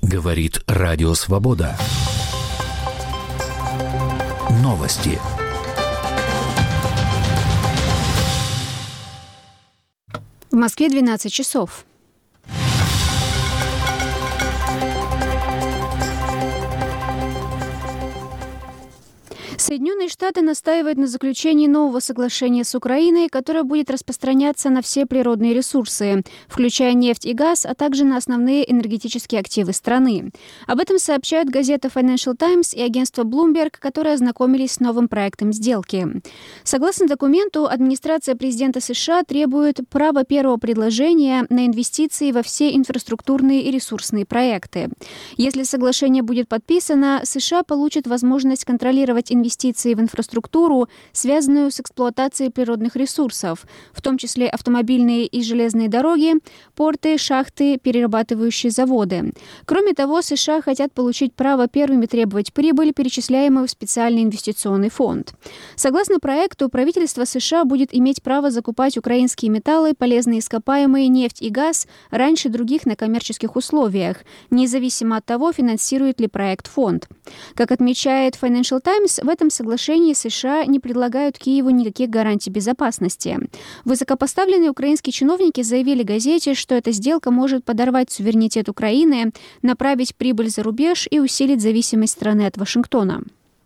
Говорит Радио Свобода. Новости. В Москве 12 часов. Соединенные Штаты настаивают на заключении нового соглашения с Украиной, которое будет распространяться на все природные ресурсы, включая нефть и газ, а также на основные энергетические активы страны. Об этом сообщают газета Financial Times и агентство Bloomberg, которые ознакомились с новым проектом сделки. Согласно документу, администрация президента США требует права первого предложения на инвестиции во все инфраструктурные и ресурсные проекты. Если соглашение будет подписано, США получат возможность контролировать инвестиции в инфраструктуру, связанную с эксплуатацией природных ресурсов, в том числе автомобильные и железные дороги, порты, шахты, перерабатывающие заводы. Кроме того, США хотят получить право первыми требовать прибыль, перечисляемую в специальный инвестиционный фонд. Согласно проекту, правительство США будет иметь право закупать украинские металлы, полезные ископаемые, нефть и газ раньше других на коммерческих условиях, независимо от того, финансирует ли проект фонд. Как отмечает Financial Times, в этом соглашении США не предлагают Киеву никаких гарантий безопасности. Высокопоставленные украинские чиновники заявили газете, что эта сделка может подорвать суверенитет Украины, направить прибыль за рубеж и усилить зависимость страны от Вашингтона.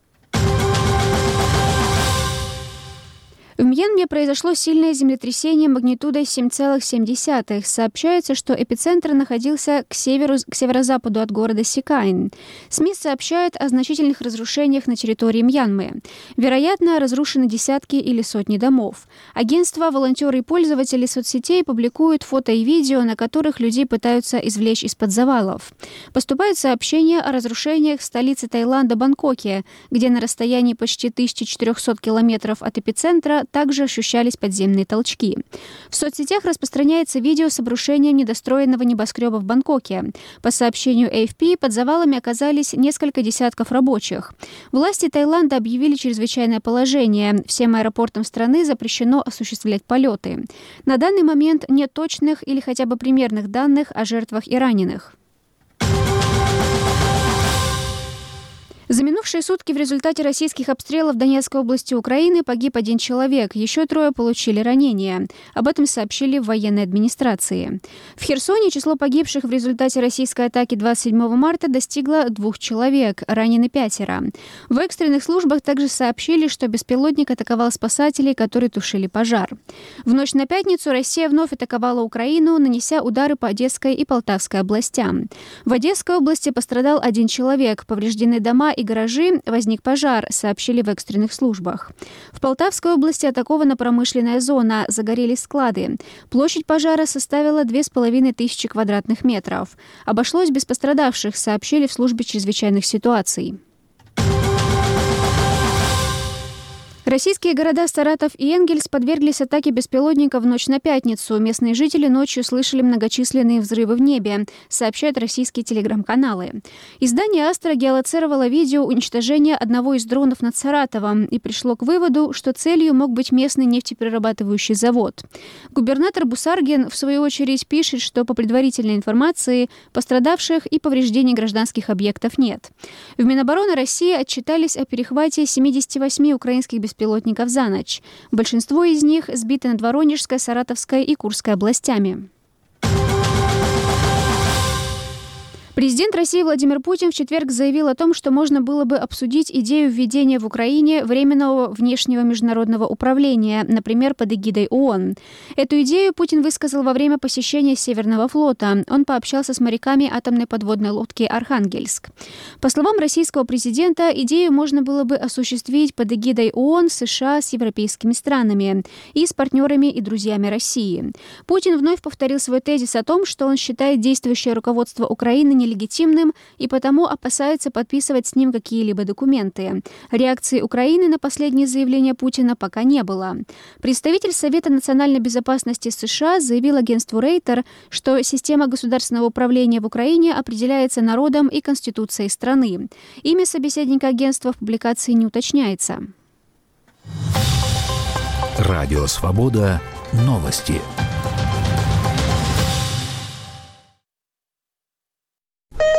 В Мьянме произошло сильное землетрясение магнитудой 7,7. Сообщается, что эпицентр находился к северо-западу от города Сикайн. СМИ сообщают о значительных разрушениях на территории Мьянмы. Вероятно, разрушены десятки или сотни домов. Агентства, волонтеры и пользователи соцсетей публикуют фото и видео, на которых людей пытаются извлечь из-под завалов. Поступают сообщения о разрушениях в столице Таиланда Бангкоке, где на расстоянии почти 1400 километров от эпицентра также ощущались подземные толчки. В соцсетях распространяется видео с обрушением недостроенного небоскреба в Бангкоке. По сообщению AFP, под завалами оказались несколько десятков рабочих. Власти Таиланда объявили чрезвычайное положение. Всем аэропортам страны запрещено осуществлять полеты. На данный момент нет точных или хотя бы примерных данных о жертвах и раненых. За минувшие сутки в результате российских обстрелов в Донецкой области Украины погиб 1 человек, еще 3 получили ранения. Об этом сообщили в военной администрации. В Херсоне число погибших в результате российской атаки 27 марта достигло 2 человек, ранены 5. В экстренных службах также сообщили, что беспилотник атаковал спасателей, которые тушили пожар. В ночь на пятницу Россия вновь атаковала Украину, нанеся удары по Одесской и Полтавской областям. В Одесской области пострадал 1 человек, повреждены дома и гаражи, возник пожар, сообщили в экстренных службах. В Полтавской области атакована промышленная зона, загорелись склады. Площадь пожара составила 2500 квадратных метров. Обошлось без пострадавших, сообщили в службе чрезвычайных ситуаций. Российские города Саратов и Энгельс подверглись атаке беспилотника в ночь на пятницу. Местные жители ночью слышали многочисленные взрывы в небе, сообщают российские телеграм-каналы. Издание «Астра» геолоцировало видео уничтожения одного из дронов над Саратовом и пришло к выводу, что целью мог быть местный нефтеперерабатывающий завод. Губернатор Бусаргин, в свою очередь, пишет, что по предварительной информации пострадавших и повреждений гражданских объектов нет. В Минобороны России отчитались о перехвате 78 украинских беспилотников за ночь. Большинство из них сбиты над Воронежской, Саратовской и Курской областями. Президент России Владимир Путин в четверг заявил о том, что можно было бы обсудить идею введения в Украине временного внешнего международного управления, например, под эгидой ООН. Эту идею Путин высказал во время посещения Северного флота. Он пообщался с моряками атомной подводной лодки «Архангельск». По словам российского президента, идею можно было бы осуществить под эгидой ООН, США с европейскими странами и с партнерами и друзьями России. Путин вновь повторил свой тезис о том, что он считает действующее руководство Украины нелегитимным и потому опасается подписывать с ним какие-либо документы. Реакции Украины на последние заявления Путина пока не было. Представитель Совета национальной безопасности США заявил агентству Рейтер, что система государственного управления в Украине определяется народом и конституцией страны. Имя собеседника агентства в публикации не уточняется. Радио Свобода. Новости.